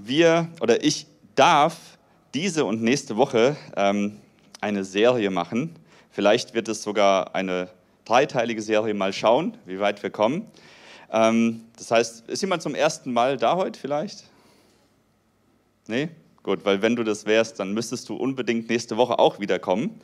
Ich darf diese und nächste Woche eine Serie machen. Vielleicht wird es sogar eine dreiteilige Serie, mal schauen, wie weit wir kommen. Das heißt, ist jemand zum ersten Mal da heute vielleicht? Nee? Gut, weil wenn du das wärst, dann müsstest du unbedingt nächste Woche auch wiederkommen.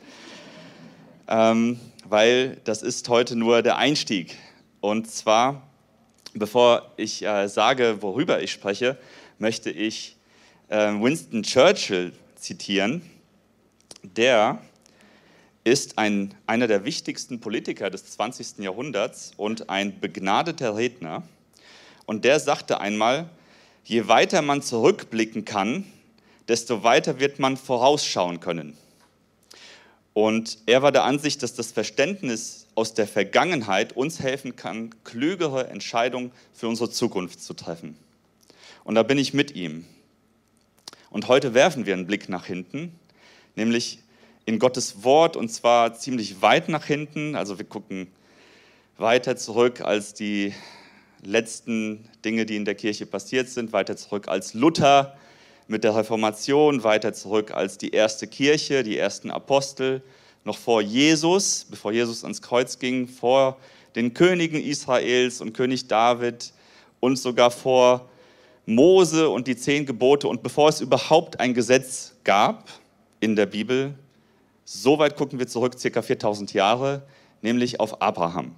Weil das ist heute nur der Einstieg. Und zwar, bevor ich sage, worüber ich spreche, möchte ich Winston Churchill zitieren. Der ist einer der wichtigsten Politiker des 20. Jahrhunderts und ein begnadeter Redner. Und der sagte einmal, je weiter man zurückblicken kann, desto weiter wird man vorausschauen können. Und er war der Ansicht, dass das Verständnis aus der Vergangenheit uns helfen kann, klügere Entscheidungen für unsere Zukunft zu treffen. Und da bin ich mit ihm. Und heute werfen wir einen Blick nach hinten, nämlich in Gottes Wort, und zwar ziemlich weit nach hinten. Also wir gucken weiter zurück als die letzten Dinge, die in der Kirche passiert sind, weiter zurück als Luther mit der Reformation, weiter zurück als die erste Kirche, die ersten Apostel, noch vor Jesus, bevor Jesus ans Kreuz ging, vor den Königen Israels und König David und sogar vor Mose und die 10 Gebote und bevor es überhaupt ein Gesetz gab in der Bibel. So weit gucken wir zurück, ca. 4000 Jahre, nämlich auf Abraham.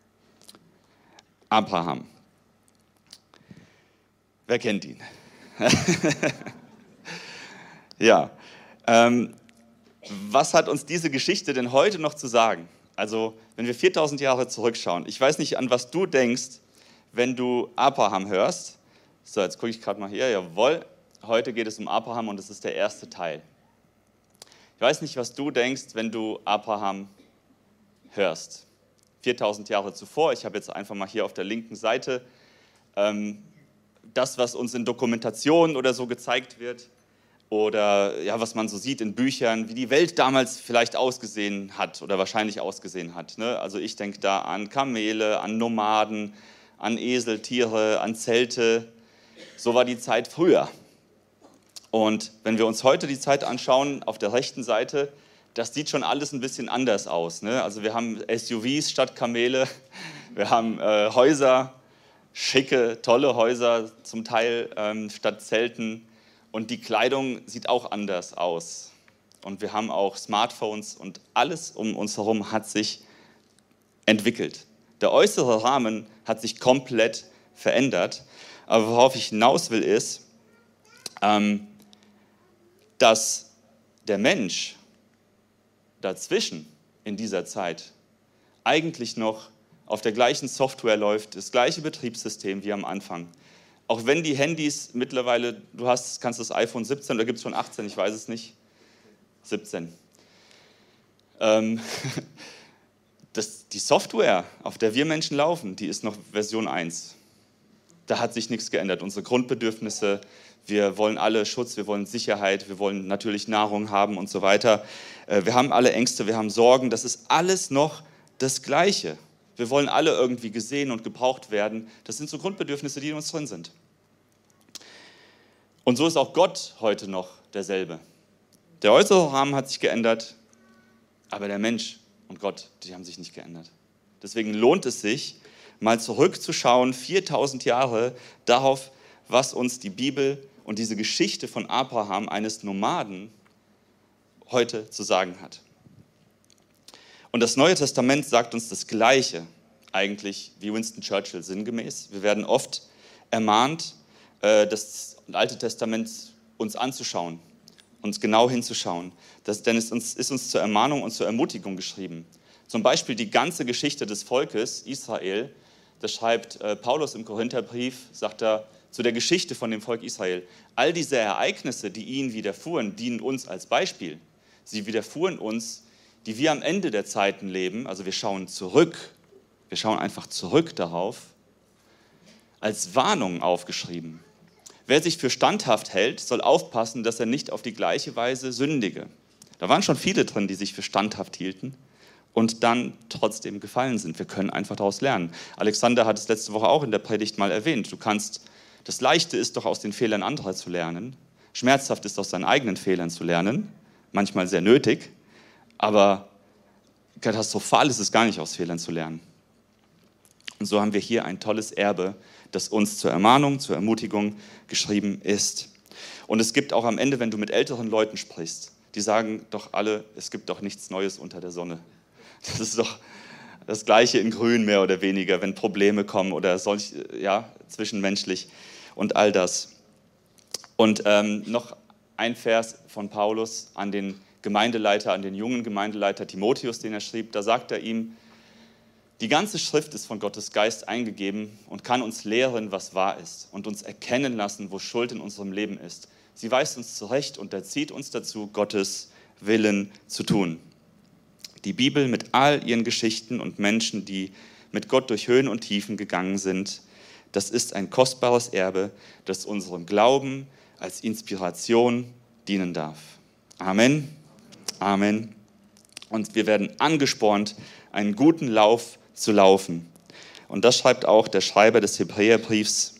Abraham. Wer kennt ihn? Ja. Was hat uns diese Geschichte denn heute noch zu sagen? Also, wenn wir 4000 Jahre zurückschauen, ich weiß nicht, an was du denkst, wenn du Abraham hörst. So, jetzt gucke ich gerade mal hier. Jawohl, heute geht es um Abraham und es ist der erste Teil. Ich weiß nicht, was du denkst, wenn du Abraham hörst. 4000 Jahre zuvor, ich habe jetzt einfach mal hier auf der linken Seite das, was uns in Dokumentationen oder so gezeigt wird oder ja, was man so sieht in Büchern, wie die Welt damals vielleicht ausgesehen hat oder wahrscheinlich ausgesehen hat. Ne? Also ich denke da an Kamele, an Nomaden, an Eseltiere, an Zelte. So war die Zeit früher. Und wenn wir uns heute die Zeit anschauen, auf der rechten Seite, das sieht schon alles ein bisschen anders aus. Ne? Also wir haben SUVs statt Kamele, wir haben Häuser, schicke, tolle Häuser zum Teil statt Zelten. Und die Kleidung sieht auch anders aus. Und wir haben auch Smartphones und alles um uns herum hat sich entwickelt. Der äußere Rahmen hat sich komplett verändert. Aber worauf ich hinaus will, ist, dass der Mensch dazwischen in dieser Zeit eigentlich noch auf der gleichen Software läuft, das gleiche Betriebssystem wie am Anfang. Auch wenn die Handys mittlerweile, kannst das iPhone 17 oder gibt es schon 18, ich weiß es nicht, 17. Die Software, auf der wir Menschen laufen, die ist noch Version 1. Da hat sich nichts geändert. Unsere Grundbedürfnisse, wir wollen alle Schutz, wir wollen Sicherheit, wir wollen natürlich Nahrung haben und so weiter. Wir haben alle Ängste, wir haben Sorgen, das ist alles noch das Gleiche. Wir wollen alle irgendwie gesehen und gebraucht werden. Das sind so Grundbedürfnisse, die in uns drin sind. Und so ist auch Gott heute noch derselbe. Der äußere Rahmen hat sich geändert, aber der Mensch und Gott, die haben sich nicht geändert. Deswegen lohnt es sich, mal zurückzuschauen, 4000 Jahre, darauf, was uns die Bibel und diese Geschichte von Abraham, eines Nomaden, heute zu sagen hat. Und das Neue Testament sagt uns das Gleiche, eigentlich wie Winston Churchill sinngemäß. Wir werden oft ermahnt, das Alte Testament uns anzuschauen, uns genau hinzuschauen. Denn es ist uns zur Ermahnung und zur Ermutigung geschrieben. Zum Beispiel die ganze Geschichte des Volkes Israel, das schreibt Paulus im Korintherbrief, sagt er, zu der Geschichte von dem Volk Israel. All diese Ereignisse, die ihnen widerfuhren, dienen uns als Beispiel. Sie widerfuhren uns, die wir am Ende der Zeiten leben, also wir schauen zurück, wir schauen einfach zurück darauf, als Warnung aufgeschrieben. Wer sich für standhaft hält, soll aufpassen, dass er nicht auf die gleiche Weise sündige. Da waren schon viele drin, die sich für standhaft hielten und dann trotzdem gefallen sind. Wir können einfach daraus lernen. Alexander hat es letzte Woche auch in der Predigt mal erwähnt. Du kannst Das Leichte ist doch, aus den Fehlern anderer zu lernen. Schmerzhaft ist, aus seinen eigenen Fehlern zu lernen. Manchmal sehr nötig, aber katastrophal ist es gar nicht, aus Fehlern zu lernen. Und so haben wir hier ein tolles Erbe, das uns zur Ermahnung, zur Ermutigung geschrieben ist. Und es gibt auch am Ende, wenn du mit älteren Leuten sprichst, die sagen doch alle, es gibt doch nichts Neues unter der Sonne. Das ist doch das Gleiche in Grün mehr oder weniger, wenn Probleme kommen oder zwischenmenschlich und all das. Und noch ein Vers von Paulus an den Gemeindeleiter, an den jungen Gemeindeleiter Timotheus, den er schrieb. Da sagt er ihm: Die ganze Schrift ist von Gottes Geist eingegeben und kann uns lehren, was wahr ist und uns erkennen lassen, wo Schuld in unserem Leben ist. Sie weist uns zurecht und erzieht uns dazu, Gottes Willen zu tun. Die Bibel mit all ihren Geschichten und Menschen, die mit Gott durch Höhen und Tiefen gegangen sind, das ist ein kostbares Erbe, das unserem Glauben als Inspiration dienen darf. Amen. Amen. Und wir werden angespornt, einen guten Lauf zu laufen. Und das schreibt auch der Schreiber des Hebräerbriefs.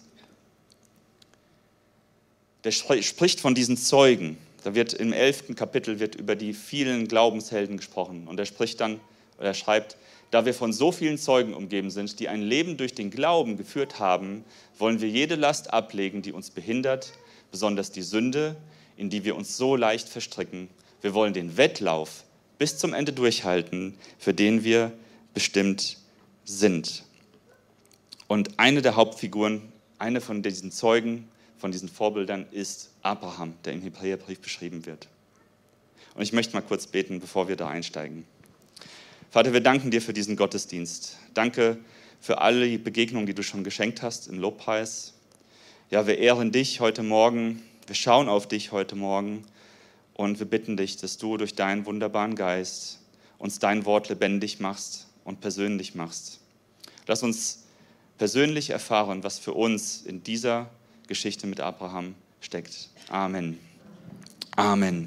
Der spricht von diesen Zeugen. Da wird im 11. Kapitel wird über die vielen Glaubenshelden gesprochen. Und er schreibt, da wir von so vielen Zeugen umgeben sind, die ein Leben durch den Glauben geführt haben, wollen wir jede Last ablegen, die uns behindert, besonders die Sünde, in die wir uns so leicht verstricken. Wir wollen den Wettlauf bis zum Ende durchhalten, für den wir bestimmt sind. Und eine der Hauptfiguren, eine von diesen Zeugen, von diesen Vorbildern ist Abraham, der im Hebräerbrief beschrieben wird. Und ich möchte mal kurz beten, bevor wir da einsteigen. Vater, wir danken dir für diesen Gottesdienst. Danke für alle die Begegnungen, die du schon geschenkt hast im Lobpreis. Ja, wir ehren dich heute Morgen, wir schauen auf dich heute Morgen und wir bitten dich, dass du durch deinen wunderbaren Geist uns dein Wort lebendig machst und persönlich machst. Lass uns persönlich erfahren, was für uns in dieser Geschichte mit Abraham steckt. Amen. Amen.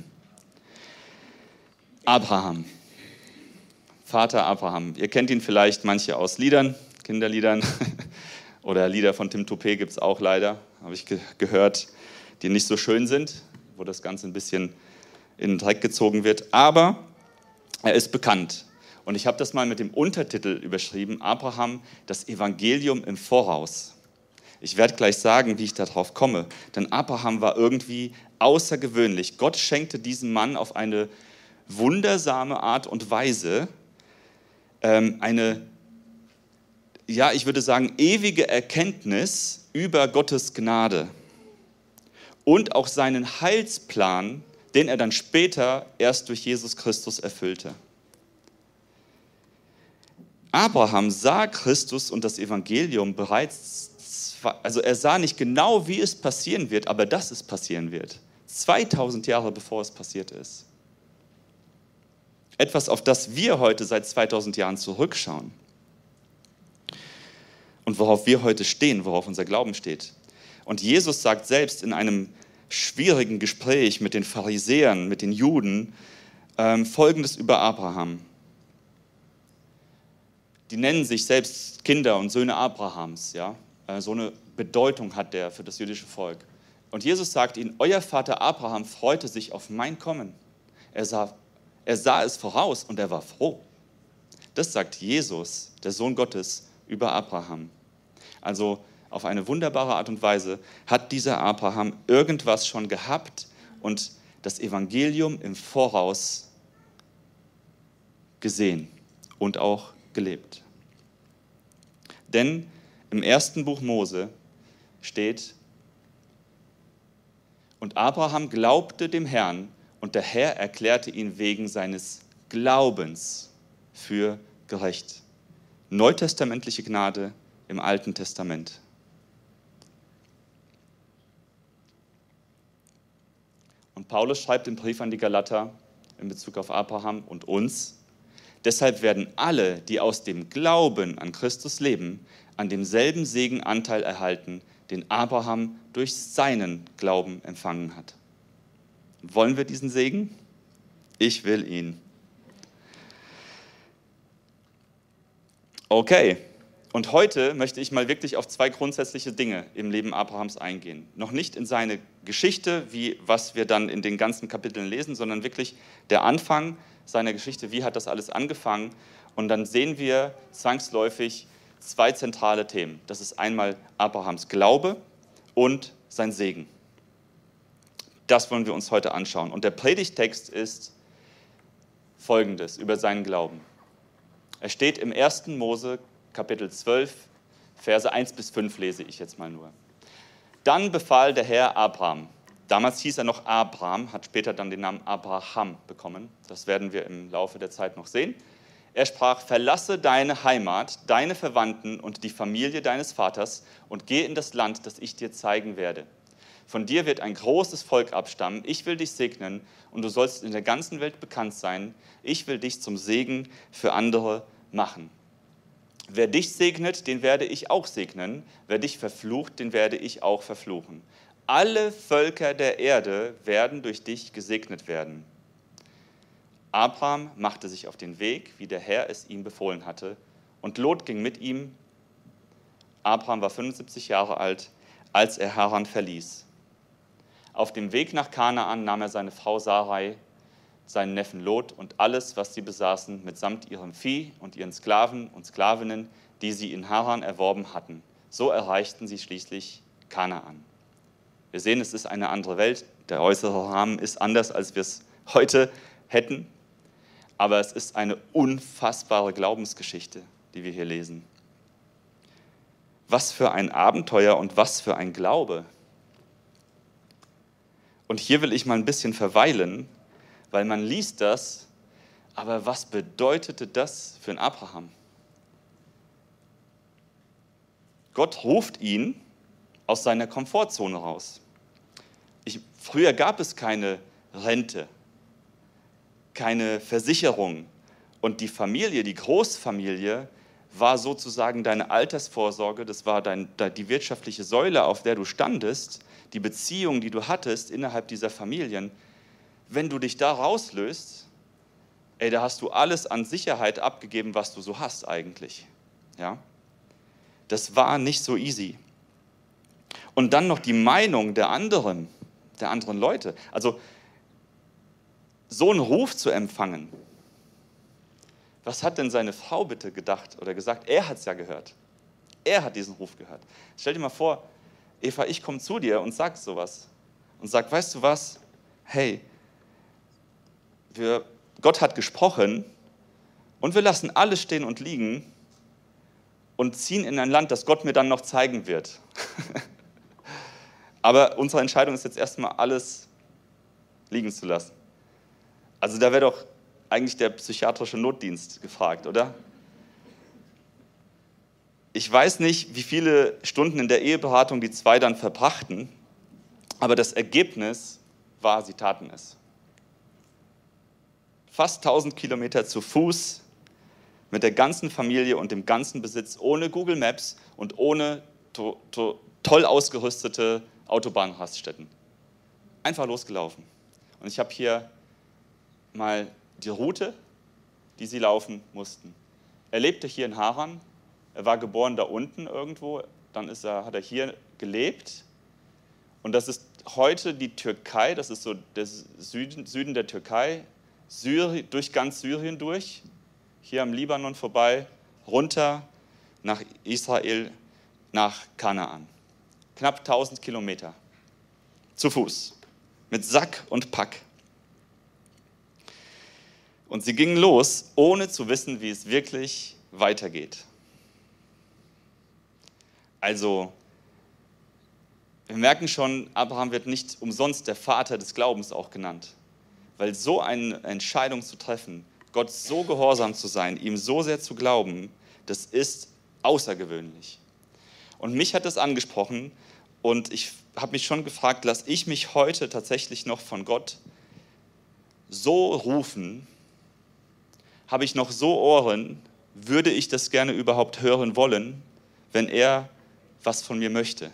Abraham. Vater Abraham. Ihr kennt ihn vielleicht manche aus Liedern, Kinderliedern oder Lieder von Tim Toupé gibt es auch leider, habe ich gehört, die nicht so schön sind, wo das Ganze ein bisschen in den Dreck gezogen wird. Aber er ist bekannt. Und ich habe das mal mit dem Untertitel überschrieben, Abraham, das Evangelium im Voraus. Ich werde gleich sagen, wie ich darauf komme, denn Abraham war irgendwie außergewöhnlich. Gott schenkte diesem Mann auf eine wundersame Art und Weise ich würde sagen, ewige Erkenntnis über Gottes Gnade und auch seinen Heilsplan, den er dann später erst durch Jesus Christus erfüllte. Abraham sah Christus und das Evangelium bereits, also er sah nicht genau, wie es passieren wird, aber dass es passieren wird. 2000 Jahre bevor es passiert ist. Etwas, auf das wir heute seit 2000 Jahren zurückschauen. Und worauf wir heute stehen, worauf unser Glauben steht. Und Jesus sagt selbst in einem schwierigen Gespräch mit den Pharisäern, mit den Juden, Folgendes über Abraham. Die nennen sich selbst Kinder und Söhne Abrahams. Ja? So eine Bedeutung hat der für das jüdische Volk. Und Jesus sagt ihnen, euer Vater Abraham freute sich auf mein Kommen. Er sah es voraus und er war froh. Das sagt Jesus, der Sohn Gottes, über Abraham. Also auf eine wunderbare Art und Weise hat dieser Abraham irgendwas schon gehabt und das Evangelium im Voraus gesehen und auch gelebt. Denn im 1. Buch Mose steht, und Abraham glaubte dem Herrn und der Herr erklärte ihn wegen seines Glaubens für gerecht. Neutestamentliche Gnade im Alten Testament. Und Paulus schreibt im Brief an die Galater in Bezug auf Abraham und uns, deshalb werden alle, die aus dem Glauben an Christus leben, an demselben Segen Anteil erhalten, den Abraham durch seinen Glauben empfangen hat. Wollen wir diesen Segen? Ich will ihn. Okay, Und heute möchte ich mal wirklich auf zwei grundsätzliche Dinge im Leben Abrahams eingehen. Noch nicht in seine Geschichte, wie was wir dann in den ganzen Kapiteln lesen, sondern wirklich der Anfang seiner Geschichte, wie hat das alles angefangen. Und dann sehen wir zwangsläufig zwei zentrale Themen. Das ist einmal Abrahams Glaube und sein Segen. Das wollen wir uns heute anschauen. Und der Predigttext ist Folgendes über seinen Glauben. Er steht im 1. Mose, Kapitel 12, Verse 1 bis 5 lese ich jetzt mal nur. Dann befahl der Herr Abraham. Damals hieß er noch Abram, hat später dann den Namen Abraham bekommen. Das werden wir im Laufe der Zeit noch sehen. Er sprach, verlasse deine Heimat, deine Verwandten und die Familie deines Vaters und geh in das Land, das ich dir zeigen werde. Von dir wird ein großes Volk abstammen. Ich will dich segnen und du sollst in der ganzen Welt bekannt sein. Ich will dich zum Segen für andere machen. Wer dich segnet, den werde ich auch segnen. Wer dich verflucht, den werde ich auch verfluchen. Alle Völker der Erde werden durch dich gesegnet werden. Abraham machte sich auf den Weg, wie der Herr es ihm befohlen hatte, und Lot ging mit ihm. Abraham war 75 Jahre alt, als er Haran verließ. Auf dem Weg nach Kanaan nahm er seine Frau Sarai, seinen Neffen Lot und alles, was sie besaßen, mitsamt ihrem Vieh und ihren Sklaven und Sklavinnen, die sie in Haran erworben hatten. So erreichten sie schließlich Kanaan. Wir sehen, es ist eine andere Welt. Der äußere Rahmen ist anders, als wir es heute hätten. Aber es ist eine unfassbare Glaubensgeschichte, die wir hier lesen. Was für ein Abenteuer und was für ein Glaube. Und hier will ich mal ein bisschen verweilen, weil man liest das, aber was bedeutete das für einen Abraham? Gott ruft ihn aus seiner Komfortzone raus. Früher gab es keine Rente, keine Versicherung und die Familie, die Großfamilie, war sozusagen deine Altersvorsorge, das war die wirtschaftliche Säule, auf der du standest, die Beziehung, die du hattest innerhalb dieser Familien. Wenn du dich da rauslöst, da hast du alles an Sicherheit abgegeben, was du so hast eigentlich. Ja? Das war nicht so easy. Und dann noch die Meinung der anderen Leute. Also so einen Ruf zu empfangen, was hat denn seine Frau bitte gedacht oder gesagt? Er hat es ja gehört. Er hat diesen Ruf gehört. Stell dir mal vor, Eva, ich komme zu dir und sag sowas. Und sag, weißt du was? Hey, Gott hat gesprochen und wir lassen alles stehen und liegen und ziehen in ein Land, das Gott mir dann noch zeigen wird. Aber unsere Entscheidung ist jetzt erstmal alles liegen zu lassen. Also da wäre doch eigentlich der psychiatrische Notdienst gefragt, oder? Ich weiß nicht, wie viele Stunden in der Eheberatung die zwei dann verbrachten, aber das Ergebnis war, sie taten es. Fast 1000 Kilometer zu Fuß mit der ganzen Familie und dem ganzen Besitz, ohne Google Maps und ohne toll ausgerüstete Autobahnraststätten. Einfach losgelaufen. Und ich habe hier mal die Route, die sie laufen mussten. Er lebte hier in Haran, er war geboren da unten irgendwo, dann hat er hier gelebt. Und das ist heute die Türkei, das ist so der Süden der Türkei, durch ganz Syrien durch, hier am Libanon vorbei, runter nach Israel, nach Kanaan. Knapp 1000 Kilometer zu Fuß, mit Sack und Pack. Und sie gingen los, ohne zu wissen, wie es wirklich weitergeht. Also, wir merken schon, Abraham wird nicht umsonst der Vater des Glaubens auch genannt. Weil so eine Entscheidung zu treffen, Gott so gehorsam zu sein, ihm so sehr zu glauben, das ist außergewöhnlich. Und mich hat das angesprochen und ich habe mich schon gefragt, lasse ich mich heute tatsächlich noch von Gott so rufen? Habe ich noch so Ohren? Würde ich das gerne überhaupt hören wollen, wenn er was von mir möchte?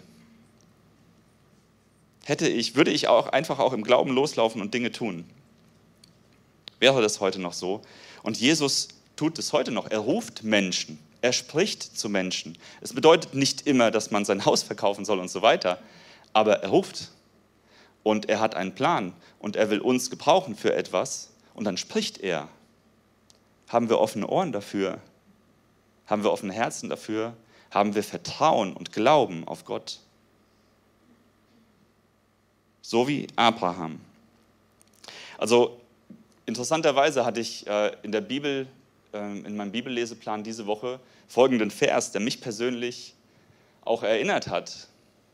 Würde ich auch einfach auch im Glauben loslaufen und Dinge tun? Wäre das heute noch so? Und Jesus tut es heute noch. Er ruft Menschen. Er spricht zu Menschen. Es bedeutet nicht immer, dass man sein Haus verkaufen soll und so weiter, aber er ruft und er hat einen Plan und er will uns gebrauchen für etwas und dann spricht er. Haben wir offene Ohren dafür? Haben wir offene Herzen dafür? Haben wir Vertrauen und Glauben auf Gott? So wie Abraham. Also interessanterweise hatte ich in der Bibel, in meinem Bibelleseplan diese Woche folgenden Vers, der mich persönlich auch erinnert hat.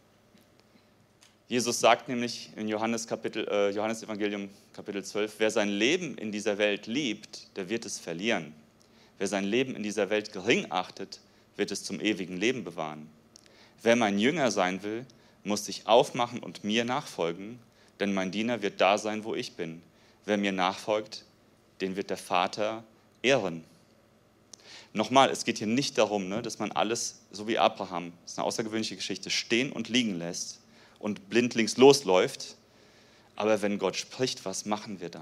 Jesus sagt nämlich in Johannes Evangelium Kapitel 12, wer sein Leben in dieser Welt liebt, der wird es verlieren. Wer sein Leben in dieser Welt gering achtet, wird es zum ewigen Leben bewahren. Wer mein Jünger sein will, muss sich aufmachen und mir nachfolgen, denn mein Diener wird da sein, wo ich bin. Wer mir nachfolgt, den wird der Vater ehren. Nochmal, es geht hier nicht darum, dass man alles, so wie Abraham, das ist eine außergewöhnliche Geschichte, stehen und liegen lässt und blindlings losläuft. Aber wenn Gott spricht, was machen wir dann?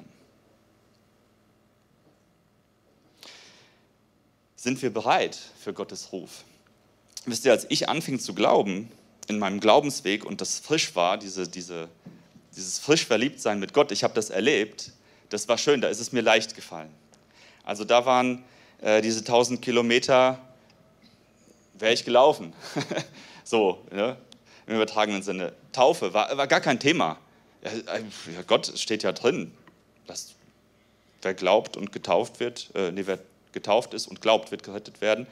Sind wir bereit für Gottes Ruf? Wisst ihr, als ich anfing zu glauben, in meinem Glaubensweg und das frisch war, dieses frisch Verliebtsein mit Gott, ich habe das erlebt, das war schön, da ist es mir leicht gefallen. Also da waren diese 1000 Kilometer, wäre ich gelaufen. So, ne? Im übertragenen Sinne. Taufe war gar kein Thema. Ja, Gott steht ja drin, dass wer glaubt und getauft wird, wer getauft ist und glaubt, wird gerettet werden.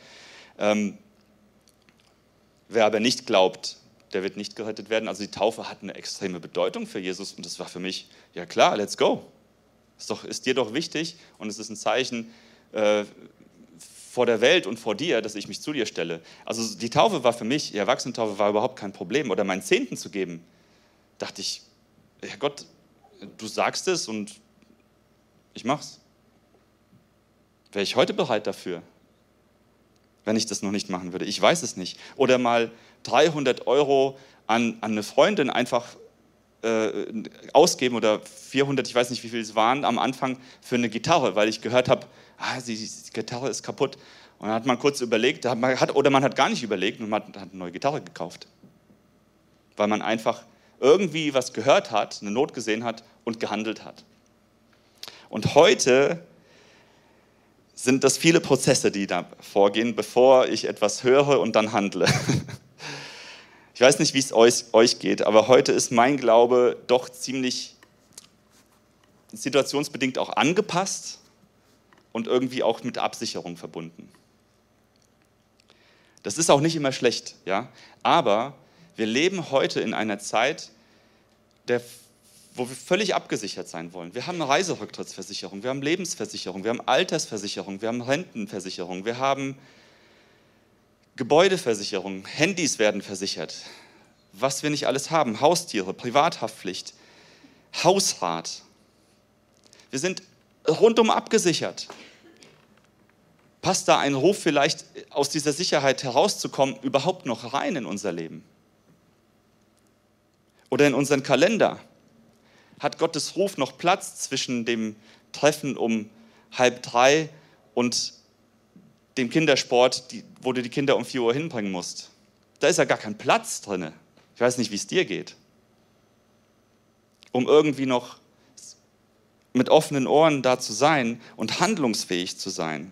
Wer aber nicht glaubt, der wird nicht gerettet werden. Also die Taufe hat eine extreme Bedeutung für Jesus und das war für mich, ja klar, let's go. Ist dir doch wichtig und es ist ein Zeichen vor der Welt und vor dir, dass ich mich zu dir stelle. Also die Taufe war für mich, die Erwachsenentaufe war überhaupt kein Problem. Oder meinen Zehnten zu geben, dachte ich, ja Gott, du sagst es und ich mach's. Wäre ich heute bereit dafür, wenn ich das noch nicht machen würde? Ich weiß es nicht. Oder mal 300 € an eine Freundin einfach ausgeben oder 400, ich weiß nicht, wie viel es waren, am Anfang für eine Gitarre, weil ich gehört habe, die Gitarre ist kaputt. Und dann hat man kurz überlegt, oder man hat gar nicht überlegt und man hat eine neue Gitarre gekauft. Weil man einfach irgendwie was gehört hat, eine Not gesehen hat und gehandelt hat. Und heute sind das viele Prozesse, die da vorgehen, bevor ich etwas höre und dann handle. Ich weiß nicht, wie es euch geht, aber heute ist mein Glaube doch ziemlich situationsbedingt auch angepasst und irgendwie auch mit Absicherung verbunden. Das ist auch nicht immer schlecht, ja? Aber wir leben heute in einer Zeit, wo wir völlig abgesichert sein wollen. Wir haben eine Reiserücktrittsversicherung, wir haben Lebensversicherung, wir haben Altersversicherung, wir haben Rentenversicherung, wir haben Gebäudeversicherung, Handys werden versichert, was wir nicht alles haben, Haustiere, Privathaftpflicht, Hausrat. Wir sind rundum abgesichert. Passt da ein Ruf vielleicht aus dieser Sicherheit herauszukommen überhaupt noch rein in unser Leben? Oder in unseren Kalender? Hat Gottes Ruf noch Platz zwischen dem Treffen um 2:30 und dem Kindersport, wo du die Kinder um 4 Uhr hinbringen musst? Da ist ja gar kein Platz drin. Ich weiß nicht, wie es dir geht. Um irgendwie noch mit offenen Ohren da zu sein und handlungsfähig zu sein.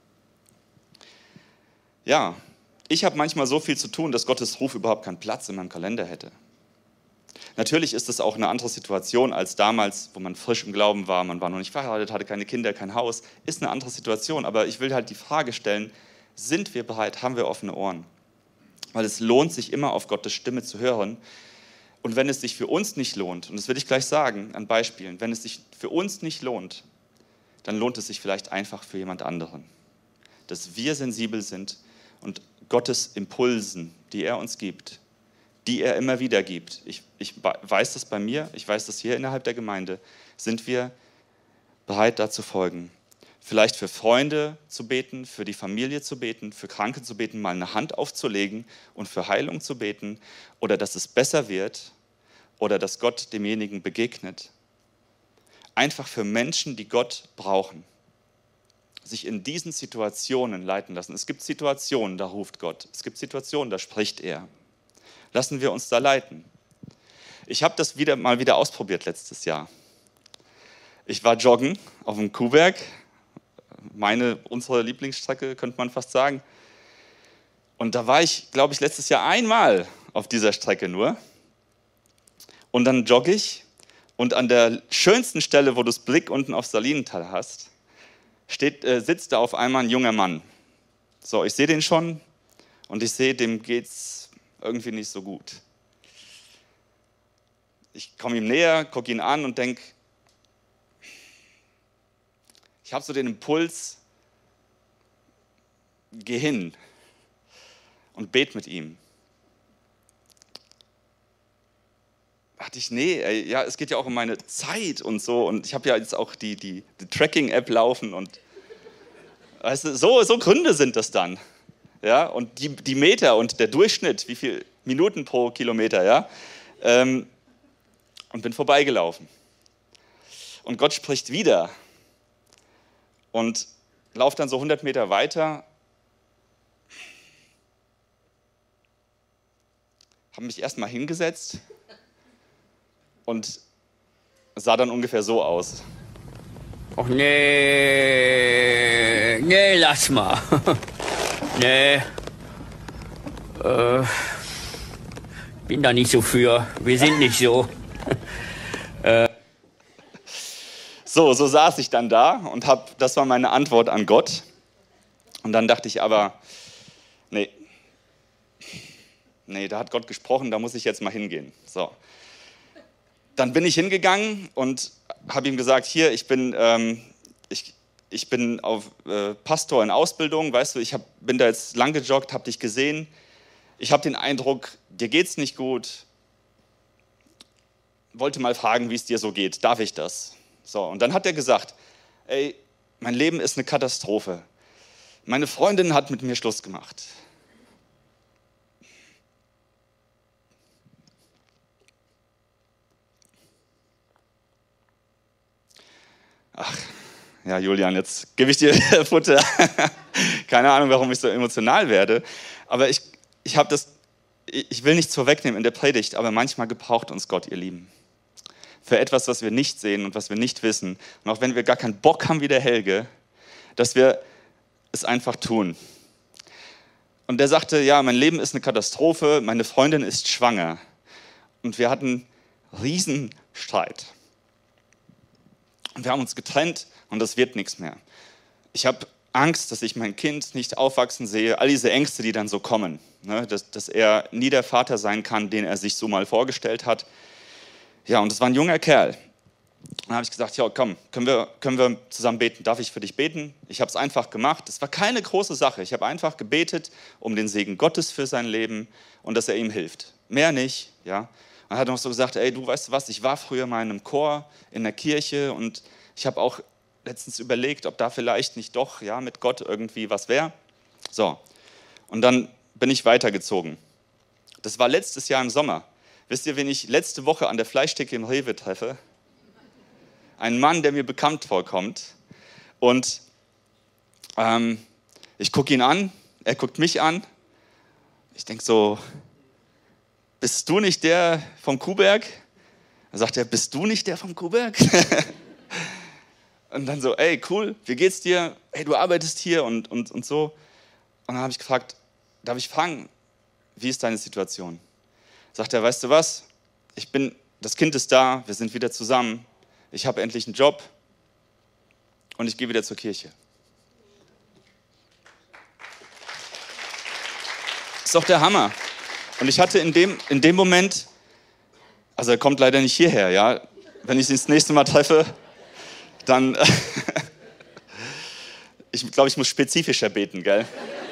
Ja, ich habe manchmal so viel zu tun, dass Gottes Ruf überhaupt keinen Platz in meinem Kalender hätte. Natürlich ist es auch eine andere Situation als damals, wo man frisch im Glauben war, man war noch nicht verheiratet, hatte keine Kinder, kein Haus. Ist eine andere Situation, aber ich will halt die Frage stellen, sind wir bereit, haben wir offene Ohren? Weil es lohnt sich immer, auf Gottes Stimme zu hören. Und wenn es sich für uns nicht lohnt, und das will ich gleich sagen an Beispielen, wenn es sich für uns nicht lohnt, dann lohnt es sich vielleicht einfach für jemand anderen. Dass wir sensibel sind und Gottes Impulsen, die er uns gibt, die er immer wieder gibt. Ich weiß das bei mir, ich weiß das hier innerhalb der Gemeinde, sind wir bereit, da zu folgen. Vielleicht für Freunde zu beten, für die Familie zu beten, für Kranke zu beten, mal eine Hand aufzulegen und für Heilung zu beten oder dass es besser wird oder dass Gott demjenigen begegnet. Einfach für Menschen, die Gott brauchen. sich in diesen Situationen leiten lassen. Es gibt Situationen, da ruft Gott. Es gibt Situationen, da spricht er. Lassen wir uns da leiten. Ich habe das mal wieder ausprobiert letztes Jahr. Ich war joggen auf dem Kuhberg, unsere Lieblingsstrecke, könnte man fast sagen. Und da war ich, glaube ich, letztes Jahr einmal auf dieser Strecke nur. Und dann jogge ich und an der schönsten Stelle, wo du das Blick unten aufs Salinental hast, sitzt da auf einmal ein junger Mann. So, ich sehe den schon und ich sehe, dem geht's irgendwie nicht so gut. Ich komme ihm näher, gucke ihn an und denke, ich habe so den Impuls, geh hin und bet mit ihm. Dachte ich, nee, ja, es geht ja auch um meine Zeit und so. Und ich habe ja jetzt auch die Tracking-App laufen. Und weißt du, so Gründe sind das dann. Ja? Und die Meter und der Durchschnitt, wie viele Minuten pro Kilometer, ja? Und bin vorbeigelaufen. Und Gott spricht wieder. Und laufe dann so 100 Meter weiter. Habe mich erstmal hingesetzt. Und sah dann ungefähr so aus. Och nee, lass mal. Nee, bin da nicht so für. Wir sind nicht so. So saß ich dann da und das war meine Antwort an Gott. Und dann dachte ich aber, nee, da hat Gott gesprochen, da muss ich jetzt mal hingehen. So. Dann bin ich hingegangen und habe ihm gesagt, hier, ich bin Pastor in Ausbildung, weißt du, bin da jetzt lang gejoggt, habe dich gesehen. Ich habe den Eindruck, dir geht's nicht gut. Wollte mal fragen, wie es dir so geht. Darf ich das? So, und dann hat er gesagt, ey, mein Leben ist eine Katastrophe. Meine Freundin hat mit mir Schluss gemacht. Ach, ja, Julian, jetzt gebe ich dir Futter. Keine Ahnung, warum ich so emotional werde. Aber ich will nichts vorwegnehmen in der Predigt, aber manchmal gebraucht uns Gott, ihr Lieben. Für etwas, was wir nicht sehen und was wir nicht wissen. Und auch wenn wir gar keinen Bock haben wie der Helge, dass wir es einfach tun. Und der sagte, ja, mein Leben ist eine Katastrophe, meine Freundin ist schwanger. Und wir hatten Riesenstreit. Und wir haben uns getrennt und das wird nichts mehr. Ich habe Angst, dass ich mein Kind nicht aufwachsen sehe. All diese Ängste, die dann so kommen. Ne, dass er nie der Vater sein kann, den er sich so mal vorgestellt hat. Ja, und das war ein junger Kerl. Dann habe ich gesagt, ja komm, können wir zusammen beten? Darf ich für dich beten? Ich habe es einfach gemacht. Es war keine große Sache. Ich habe einfach gebetet um den Segen Gottes für sein Leben und dass er ihm hilft. Mehr nicht, ja. Und er hat noch so gesagt, ey, du weißt was, ich war früher mal in einem Chor in der Kirche und ich habe auch letztens überlegt, ob da vielleicht nicht doch ja, mit Gott irgendwie was wäre. So, und dann bin ich weitergezogen. Das war letztes Jahr im Sommer. Wisst ihr, wen ich letzte Woche an der Fleischtheke im Rewe treffe? Ein Mann, der mir bekannt vorkommt. Und ich gucke ihn an, er guckt mich an. Ich denke so, bist du nicht der vom Kuhberg? Dann sagt er, bist du nicht der vom Kuhberg? Und dann so, ey, cool, wie geht's dir? Hey, du arbeitest hier und so. Und dann habe ich gefragt, darf ich fragen, wie ist deine Situation? Sagt er, weißt du was? Das Kind ist da, wir sind wieder zusammen. Ich habe endlich einen Job und ich gehe wieder zur Kirche. Ist doch der Hammer. Und ich hatte in dem Moment, also er kommt leider nicht hierher, ja. Wenn ich ihn das nächste Mal treffe, dann, ich glaube, ich muss spezifischer beten, gell?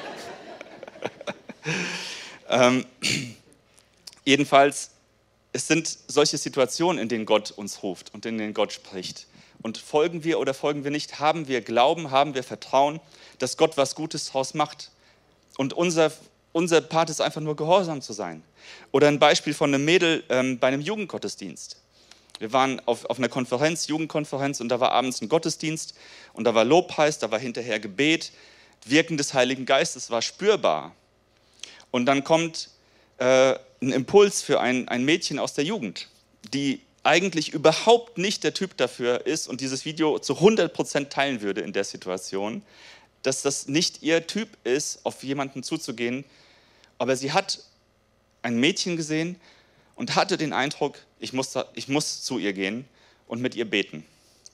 Jedenfalls, es sind solche Situationen, in denen Gott uns ruft und in denen Gott spricht. Und folgen wir oder folgen wir nicht, haben wir Glauben, haben wir Vertrauen, dass Gott was Gutes draus macht. Und unser Part ist einfach nur gehorsam zu sein. Oder ein Beispiel von einem Mädel bei einem Jugendgottesdienst. Wir waren auf einer Konferenz, Jugendkonferenz, und da war abends ein Gottesdienst und da war Lobpreis, da war hinterher Gebet. Wirken des Heiligen Geistes war spürbar. Und dann kommt ein Impuls für ein Mädchen aus der Jugend, die eigentlich überhaupt nicht der Typ dafür ist und dieses Video zu 100% teilen würde in der Situation, dass das nicht ihr Typ ist, auf jemanden zuzugehen. Aber sie hat ein Mädchen gesehen und hatte den Eindruck, ich muss zu ihr gehen und mit ihr beten.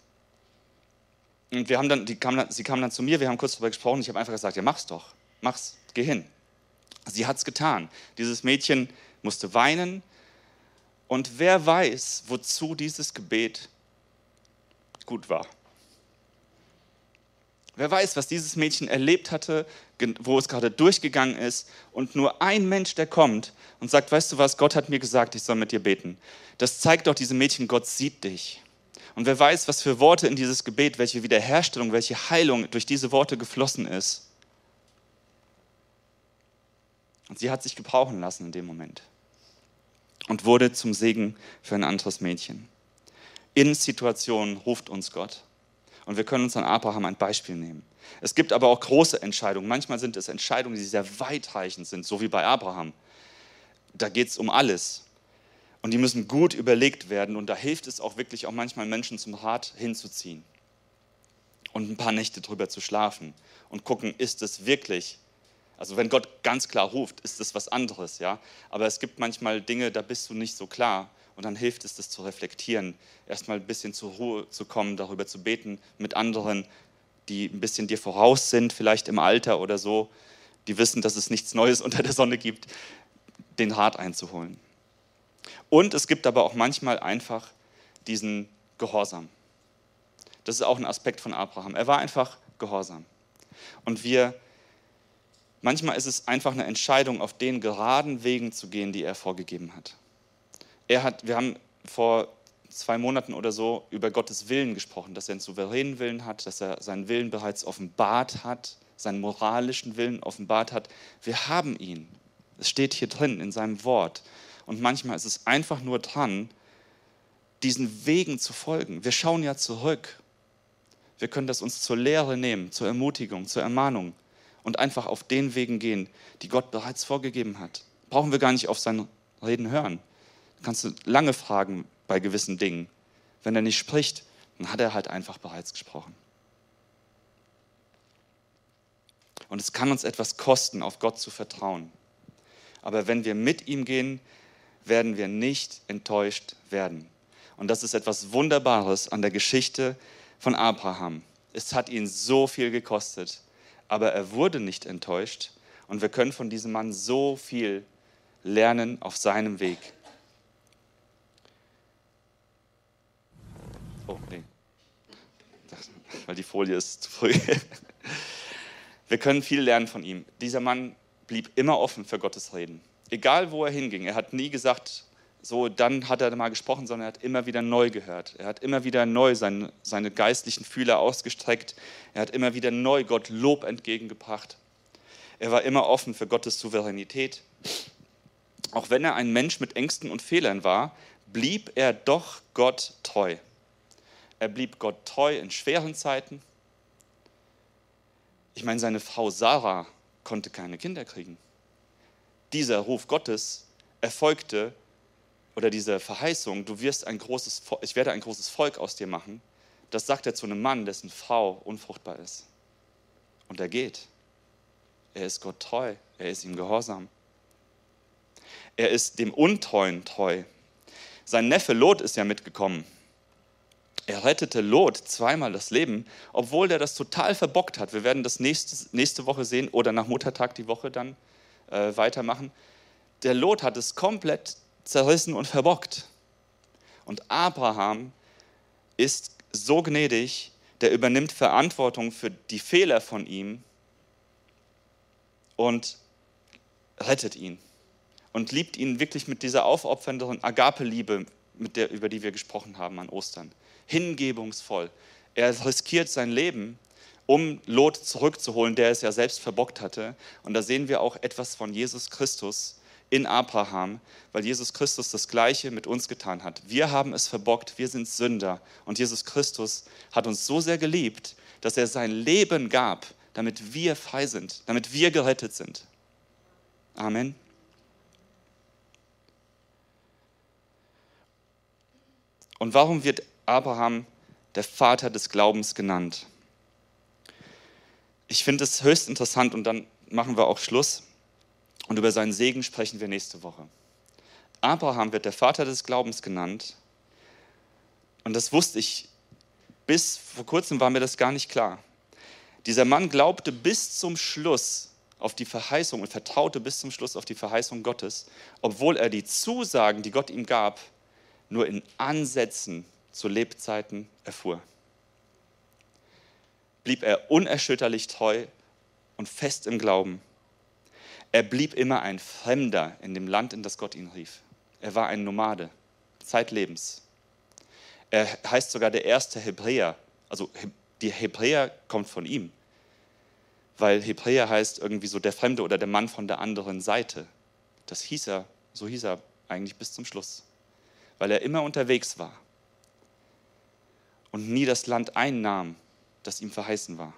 Und sie kam dann zu mir, wir haben kurz darüber gesprochen, ich habe einfach gesagt, ja mach's doch, mach's, geh hin. Sie hat es getan. Dieses Mädchen musste weinen und wer weiß, wozu dieses Gebet gut war. Wer weiß, was dieses Mädchen erlebt hatte, wo es gerade durchgegangen ist und nur ein Mensch, der kommt und sagt, weißt du was, Gott hat mir gesagt, ich soll mit dir beten. Das zeigt doch diesem Mädchen, Gott sieht dich. Und wer weiß, was für Worte in dieses Gebet, welche Wiederherstellung, welche Heilung durch diese Worte geflossen ist. Und sie hat sich gebrauchen lassen in dem Moment und wurde zum Segen für ein anderes Mädchen. In Situationen ruft uns Gott. Und wir können uns an Abraham ein Beispiel nehmen. Es gibt aber auch große Entscheidungen. Manchmal sind es Entscheidungen, die sehr weitreichend sind, so wie bei Abraham. Da geht es um alles. Und die müssen gut überlegt werden. Und da hilft es auch wirklich auch manchmal Menschen zum Rat hinzuziehen. Und ein paar Nächte drüber zu schlafen. Und gucken, ist es wirklich, also wenn Gott ganz klar ruft, ist es was anderes. Ja? Aber es gibt manchmal Dinge, da bist du nicht so klar. Und dann hilft es, das zu reflektieren, erstmal ein bisschen zur Ruhe zu kommen, darüber zu beten mit anderen, die ein bisschen dir voraus sind, vielleicht im Alter oder so, die wissen, dass es nichts Neues unter der Sonne gibt, den Rat einzuholen. Und es gibt aber auch manchmal einfach diesen Gehorsam. Das ist auch ein Aspekt von Abraham. Er war einfach gehorsam. Und manchmal ist es einfach eine Entscheidung, auf den geraden Wegen zu gehen, die er vorgegeben hat. Wir haben vor 2 Monaten oder so über Gottes Willen gesprochen, dass er einen souveränen Willen hat, dass er seinen Willen bereits offenbart hat, seinen moralischen Willen offenbart hat. Wir haben ihn. Es steht hier drin in seinem Wort. Und manchmal ist es einfach nur dran, diesen Wegen zu folgen. Wir schauen ja zurück. Wir können das uns zur Lehre nehmen, zur Ermutigung, zur Ermahnung und einfach auf den Wegen gehen, die Gott bereits vorgegeben hat. Brauchen wir gar nicht auf sein Reden hören. Kannst du lange fragen bei gewissen Dingen. Wenn er nicht spricht, dann hat er halt einfach bereits gesprochen. Und es kann uns etwas kosten, auf Gott zu vertrauen. Aber wenn wir mit ihm gehen, werden wir nicht enttäuscht werden. Und das ist etwas Wunderbares an der Geschichte von Abraham. Es hat ihn so viel gekostet, aber er wurde nicht enttäuscht. Und wir können von diesem Mann so viel lernen auf seinem Weg. Oh, nee. Weil die Folie ist zu früh. Wir können viel lernen von ihm. Dieser Mann blieb immer offen für Gottes Reden. Egal, wo er hinging. Er hat nie gesagt, so, dann hat er mal gesprochen, sondern er hat immer wieder neu gehört. Er hat immer wieder neu seine geistlichen Fühler ausgestreckt. Er hat immer wieder neu Gott Lob entgegengebracht. Er war immer offen für Gottes Souveränität. Auch wenn er ein Mensch mit Ängsten und Fehlern war, blieb er doch Gott treu. Er blieb Gott treu in schweren Zeiten. Ich meine, seine Frau Sarah konnte keine Kinder kriegen. Dieser Ruf Gottes erfolgte, oder diese Verheißung, ich werde ein großes Volk aus dir machen, das sagt er zu einem Mann, dessen Frau unfruchtbar ist. Und er geht. Er ist Gott treu, er ist ihm gehorsam. Er ist dem Untreuen treu. Sein Neffe Lot ist ja mitgekommen. Er rettete Lot 2-mal das Leben, obwohl der das total verbockt hat. Wir werden das nächste Woche sehen oder nach Muttertag die Woche dann weitermachen. Der Lot hat es komplett zerrissen und verbockt. Und Abraham ist so gnädig, der übernimmt Verantwortung für die Fehler von ihm und rettet ihn. Und liebt ihn wirklich mit dieser aufopfernden Agape-Liebe, über die wir gesprochen haben an Ostern. Hingebungsvoll. Er riskiert sein Leben, um Lot zurückzuholen, der es ja selbst verbockt hatte. Und da sehen wir auch etwas von Jesus Christus in Abraham, weil Jesus Christus das Gleiche mit uns getan hat. Wir haben es verbockt, wir sind Sünder. Und Jesus Christus hat uns so sehr geliebt, dass er sein Leben gab, damit wir frei sind, damit wir gerettet sind. Amen. Und warum wird Abraham der Vater des Glaubens genannt? Ich finde es höchst interessant und dann machen wir auch Schluss und über seinen Segen sprechen wir nächste Woche. Abraham wird der Vater des Glaubens genannt und das wusste ich, bis vor kurzem war mir das gar nicht klar. Dieser Mann glaubte bis zum Schluss auf die Verheißung und vertraute bis zum Schluss auf die Verheißung Gottes, obwohl er die Zusagen, die Gott ihm gab, nur in Ansätzen zu Lebzeiten erfuhr. Blieb er unerschütterlich treu und fest im Glauben. Er blieb immer ein Fremder in dem Land, in das Gott ihn rief. Er war ein Nomade, zeitlebens. Er heißt sogar der erste Hebräer. Also die Hebräer kommt von ihm, weil Hebräer heißt irgendwie so der Fremde oder der Mann von der anderen Seite. Das hieß er, so hieß er eigentlich bis zum Schluss, weil er immer unterwegs war und nie das Land einnahm, das ihm verheißen war.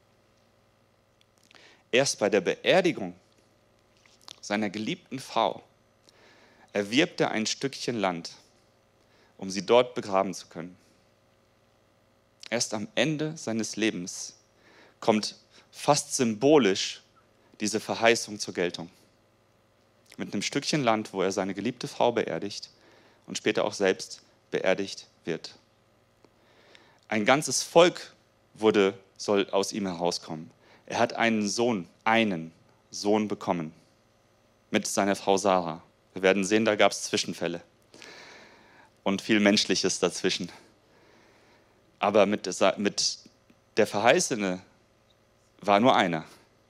Erst bei der Beerdigung seiner geliebten Frau erwirbt er ein Stückchen Land, um sie dort begraben zu können. Erst am Ende seines Lebens kommt fast symbolisch diese Verheißung zur Geltung. Mit einem Stückchen Land, wo er seine geliebte Frau beerdigt und später auch selbst beerdigt wird. Ein ganzes Volk soll aus ihm herauskommen. Er hat einen Sohn bekommen mit seiner Frau Sarah. Wir werden sehen, da gab es Zwischenfälle und viel Menschliches dazwischen. Aber mit der Verheißene war nur einer.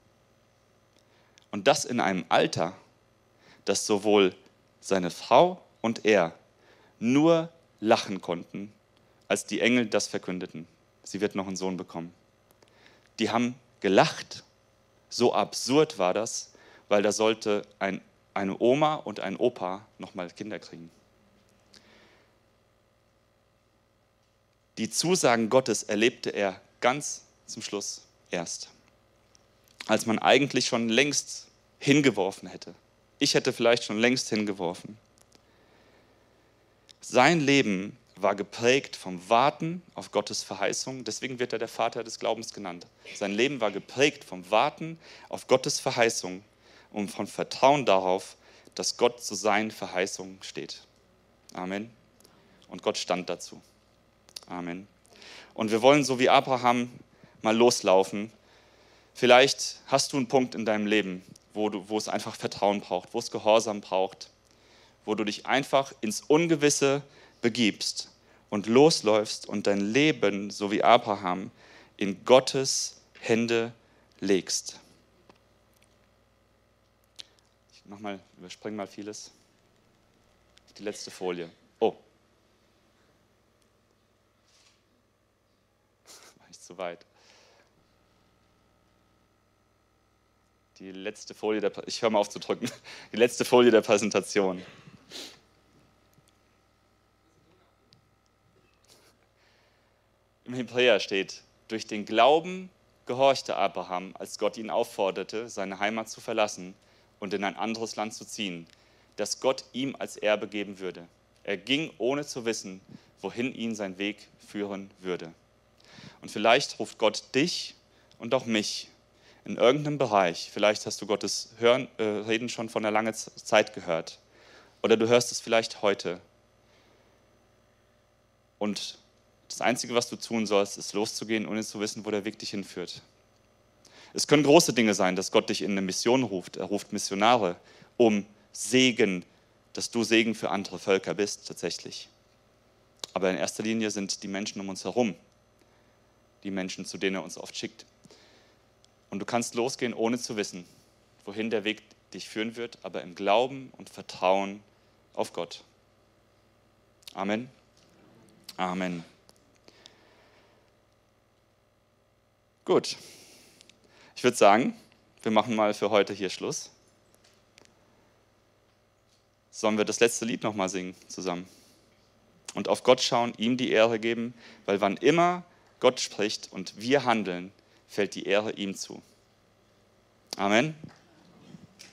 Und das in einem Alter, dass sowohl seine Frau und er nur lachen konnten, als die Engel das verkündeten. Sie wird noch einen Sohn bekommen. Die haben gelacht. So absurd war das, weil da sollte eine Oma und ein Opa nochmal Kinder kriegen. Die Zusagen Gottes erlebte er ganz zum Schluss erst, als man eigentlich schon längst hingeworfen hätte. Ich hätte vielleicht schon längst hingeworfen. Sein Leben war geprägt vom Warten auf Gottes Verheißung, deswegen wird er der Vater des Glaubens genannt. Sein Leben war geprägt vom Warten auf Gottes Verheißung und vom Vertrauen darauf, dass Gott zu seinen Verheißungen steht. Amen. Und Gott stand dazu. Amen. Und wir wollen so wie Abraham mal loslaufen. Vielleicht hast du einen Punkt in deinem Leben, wo es einfach Vertrauen braucht, wo es Gehorsam braucht, wo du dich einfach ins Ungewisse begibst und losläufst und dein Leben, so wie Abraham, in Gottes Hände legst. Ich überspringe mal vieles. Die letzte Folie. Oh. War nicht zu weit. Die letzte Folie ich höre mal auf zu drücken. Die letzte Folie der Präsentation. Im Hebräer steht, durch den Glauben gehorchte Abraham, als Gott ihn aufforderte, seine Heimat zu verlassen und in ein anderes Land zu ziehen, das Gott ihm als Erbe geben würde. Er ging, ohne zu wissen, wohin ihn sein Weg führen würde. Und vielleicht ruft Gott dich und auch mich in irgendeinem Bereich. Vielleicht hast du Gottes Reden schon von einer langen Zeit gehört. Oder du hörst es vielleicht heute. Und das Einzige, was du tun sollst, ist loszugehen, ohne zu wissen, wo der Weg dich hinführt. Es können große Dinge sein, dass Gott dich in eine Mission ruft. Er ruft Missionare um Segen, dass du Segen für andere Völker bist, tatsächlich. Aber in erster Linie sind die Menschen um uns herum die Menschen, zu denen er uns oft schickt. Und du kannst losgehen, ohne zu wissen, wohin der Weg dich führen wird, aber im Glauben und Vertrauen auf Gott. Amen. Amen. Gut. Ich würde sagen, wir machen mal für heute hier Schluss. sollen wir das letzte Lied nochmal singen zusammen. Und auf Gott schauen, ihm die Ehre geben, weil wann immer Gott spricht und wir handeln, fällt die Ehre ihm zu. Amen.